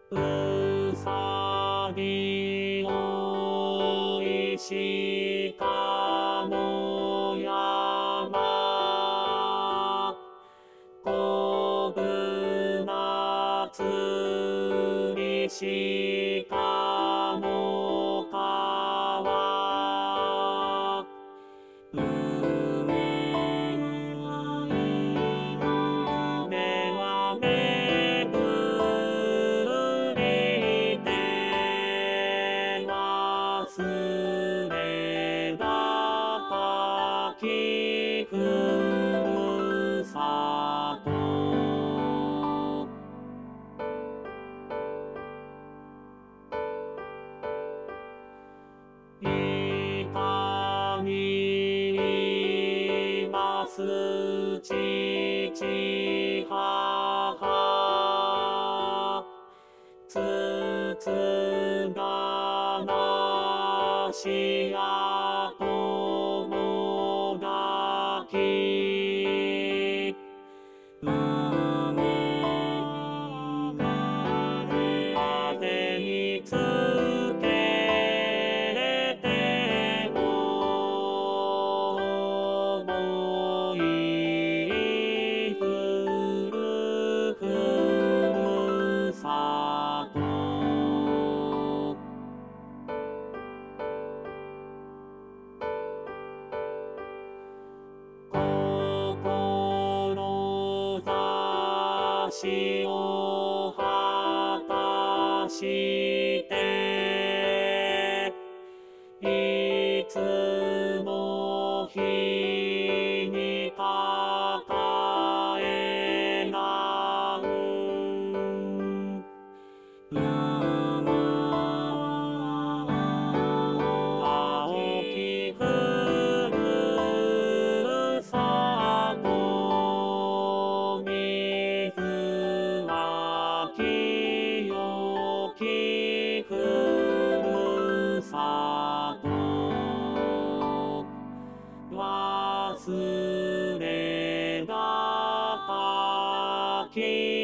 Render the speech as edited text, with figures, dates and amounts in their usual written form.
うさぎおいしかの山こぶなつりしかの川梅はめぐりて忘れだかきふるさといかにいます父母つつがなしや友がき風につけても思いふるふるさと志を果たしていつも日に抱えなん青きふるさと水は清きふるさと忘れがたき